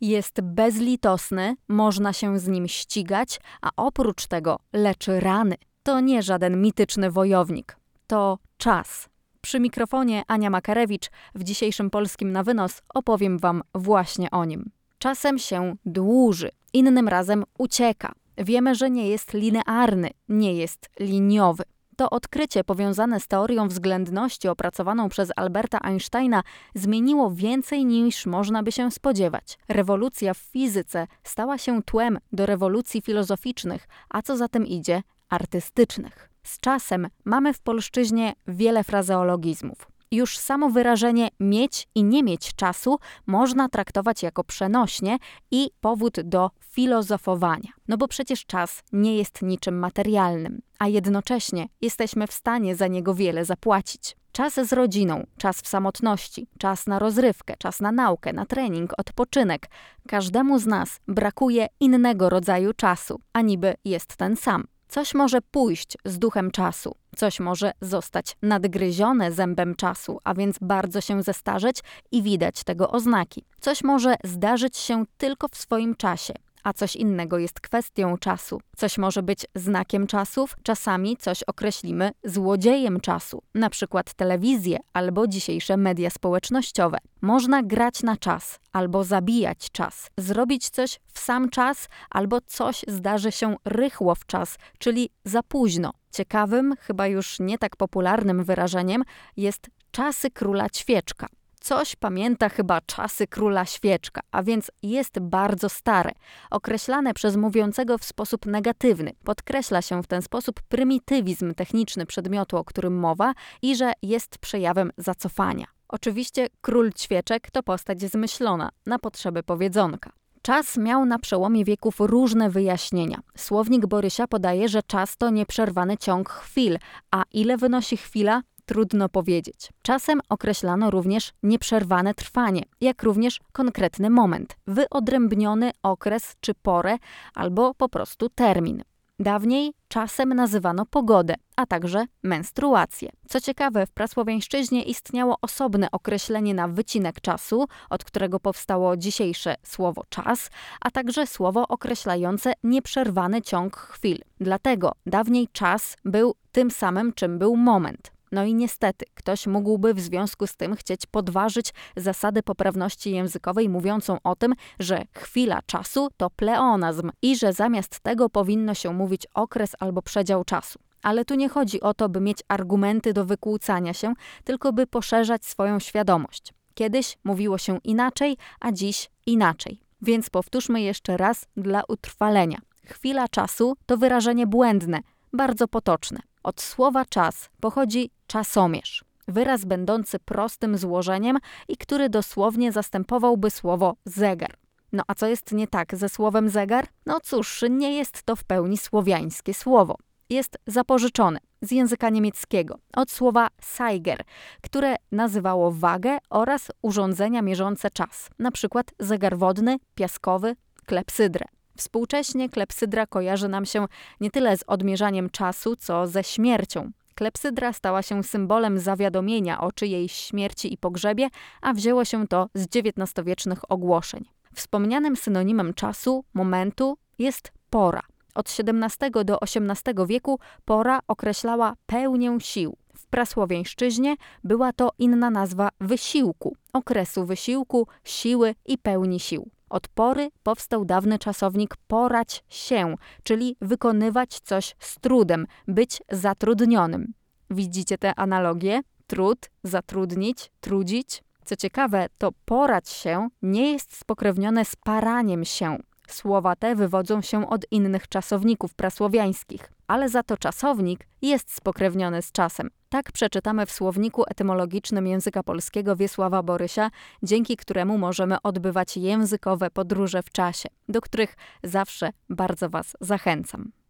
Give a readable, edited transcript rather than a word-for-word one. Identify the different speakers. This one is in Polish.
Speaker 1: Jest bezlitosny, można się z nim ścigać, a oprócz tego leczy rany. To nie żaden mityczny wojownik. To czas. Przy mikrofonie Ania Makarewicz. W dzisiejszym Polskim na wynos opowiem Wam właśnie o nim. Czasem się dłuży, innym razem ucieka. Wiemy, że nie jest linearny, nie jest liniowy. To odkrycie powiązane z teorią względności opracowaną przez Alberta Einsteina zmieniło więcej niż można by się spodziewać. Rewolucja w fizyce stała się tłem do rewolucji filozoficznych, a co za tym idzie, artystycznych. Z czasem mamy w polszczyźnie wiele frazeologizmów. Już samo wyrażenie mieć i nie mieć czasu można traktować jako przenośnie i powód do filozofowania. No bo przecież czas nie jest niczym materialnym, a jednocześnie jesteśmy w stanie za niego wiele zapłacić. Czas z rodziną, czas w samotności, czas na rozrywkę, czas na naukę, na trening, odpoczynek. Każdemu z nas brakuje innego rodzaju czasu, a niby jest ten sam. Coś może pójść z duchem czasu, coś może zostać nadgryzione zębem czasu, a więc bardzo się zestarzeć i widać tego oznaki. Coś może zdarzyć się tylko w swoim czasie, a coś innego jest kwestią czasu. Coś może być znakiem czasów, czasami coś określimy złodziejem czasu, na przykład telewizję albo dzisiejsze media społecznościowe. Można grać na czas albo zabijać czas, zrobić coś w sam czas albo coś zdarzy się rychło w czas, czyli za późno. Ciekawym, chyba już nie tak popularnym wyrażeniem jest czasy króla ćwieczka. Coś pamięta chyba czasy króla świeczka, a więc jest bardzo stare, określane przez mówiącego w sposób negatywny. Podkreśla się w ten sposób prymitywizm techniczny przedmiotu, o którym mowa i że jest przejawem zacofania. Oczywiście król ćwieczek to postać zmyślona na potrzeby powiedzonka. Czas miał na przełomie wieków różne wyjaśnienia. Słownik Borysia podaje, że czas to nieprzerwany ciąg chwil, a ile wynosi chwila? Trudno powiedzieć. Czasem określano również nieprzerwane trwanie, jak również konkretny moment, wyodrębniony okres czy porę, albo po prostu termin. Dawniej czasem nazywano pogodę, a także menstruację. Co ciekawe, w prasłowiańszczyźnie istniało osobne określenie na wycinek czasu, od którego powstało dzisiejsze słowo czas, a także słowo określające nieprzerwany ciąg chwil. Dlatego dawniej czas był tym samym, czym był moment. No i niestety, ktoś mógłby w związku z tym chcieć podważyć zasadę poprawności językowej mówiącą o tym, że chwila czasu to pleonazm i że zamiast tego powinno się mówić okres albo przedział czasu. Ale tu nie chodzi o to, by mieć argumenty do wykłócania się, tylko by poszerzać swoją świadomość. Kiedyś mówiło się inaczej, a dziś inaczej. Więc powtórzmy jeszcze raz dla utrwalenia. Chwila czasu to wyrażenie błędne, bardzo potoczne. Od słowa czas pochodzi czasomierz, wyraz będący prostym złożeniem i który dosłownie zastępowałby słowo zegar. No a co jest nie tak ze słowem zegar? No cóż, nie jest to w pełni słowiańskie słowo. Jest zapożyczone z języka niemieckiego od słowa Zeiger, które nazywało wagę oraz urządzenia mierzące czas, na przykład zegar wodny, piaskowy, klepsydrę. Współcześnie klepsydra kojarzy nam się nie tyle z odmierzaniem czasu, co ze śmiercią. Klepsydra stała się symbolem zawiadomienia o czyjejś śmierci i pogrzebie, a wzięło się to z XIX-wiecznych ogłoszeń. Wspomnianym synonimem czasu, momentu jest pora. Od XVII do XVIII wieku pora określała pełnię sił. W prasłowiańszczyźnie była to inna nazwa wysiłku, okresu wysiłku, siły i pełni sił. Od pory powstał dawny czasownik porać się, czyli wykonywać coś z trudem, być zatrudnionym. Widzicie te analogie? Trud, zatrudnić, trudzić. Co ciekawe, to porać się nie jest spokrewnione z paraniem się. Słowa te wywodzą się od innych czasowników prasłowiańskich, ale za to czasownik jest spokrewniony z czasem. Tak przeczytamy w słowniku etymologicznym języka polskiego Wiesława Borysia, dzięki któremu możemy odbywać językowe podróże w czasie, do których zawsze bardzo Was zachęcam.